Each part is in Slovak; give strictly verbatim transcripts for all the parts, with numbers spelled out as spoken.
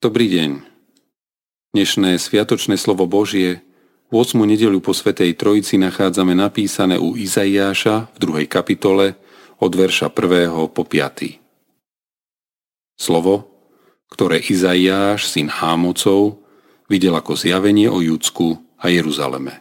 Dobrý deň. Dnešné sviatočné slovo Božie v ôsmu nedeľu po Svätej Trojici nachádzame napísané u Izaiáša v druhej kapitole od verša prvého po piaty. Slovo, ktoré Izaiáš, syn Ámocov, videl ako zjavenie o Judsku a Jeruzaleme.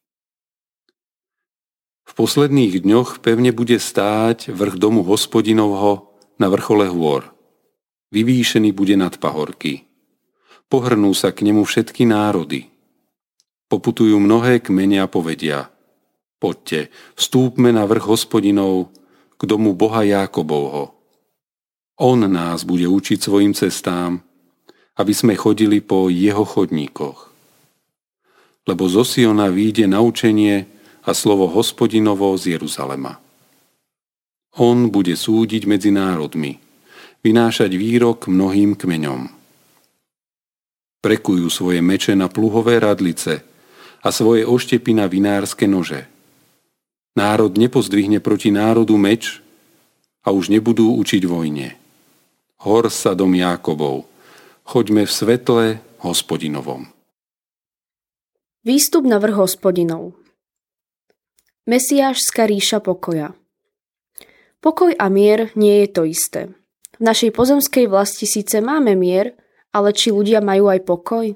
V posledných dňoch pevne bude stáť vrch domu Hospodinovho na vrchole hôr. Vyvýšený bude nad pahorky. Pohrnú sa k nemu všetky národy. Poputujú mnohé kmene a povedia: Poďte, vstúpme na vrch Hospodinov, k domu Boha Jákobovho. On nás bude učiť svojim cestám, aby sme chodili po jeho chodníkoch. Lebo zo Siona vyjde naučenie a slovo Hospodinovo z Jeruzalema. On bude súdiť medzi národmi, vynášať výrok mnohým kmeňom. Prekujú svoje meče na pluhové radlice a svoje oštepy na vinárske nože. Národ nepozdvihne proti národu meč a už nebudú učiť vojne. Hor sa dom Jákobov, choďme v svetle Hospodinovom. Výstup na vrch Hospodinov. Mesiášska ríša pokoja. Pokoj a mier nie je to isté. V našej pozemskej vlasti síce máme mier, ale či ľudia majú aj pokoj?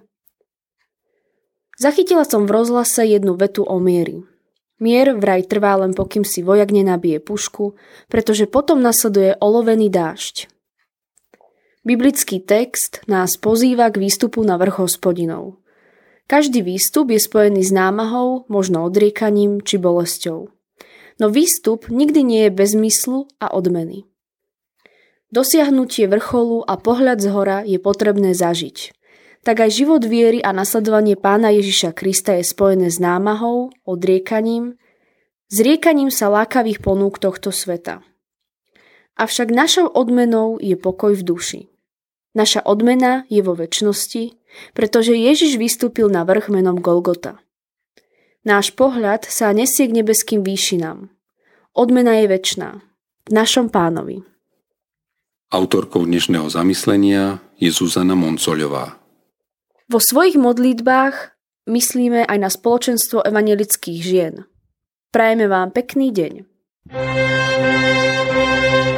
Zachytila som v rozhlase jednu vetu o mieri. Mier vraj trvá len pokým si vojak nenabije pušku, pretože potom nasleduje olovený dážď. Biblický text nás pozýva k výstupu na vrch Hospodinov. Každý výstup je spojený s námahou, možno odriekaním či bolesťou. No výstup nikdy nie je bez zmyslu a odmeny. Dosiahnutie vrcholu a pohľad zhora je potrebné zažiť. Tak aj život viery a nasledovanie Pána Ježiša Krista je spojené s námahou, odriekaním, zriekaním sa lákavých ponúk tohto sveta. Avšak našou odmenou je pokoj v duši. Naša odmena je vo večnosti, pretože Ježiš vystúpil na vrch menom Golgota. Náš pohľad sa nesie k nebeským výšinám. Odmena je večná, v našom Pánovi. Autorkou dnešného zamyslenia je Zuzana Moncoľová. Vo svojich modlitbách myslíme aj na spoločenstvo evanjelických žien. Prajeme vám pekný deň.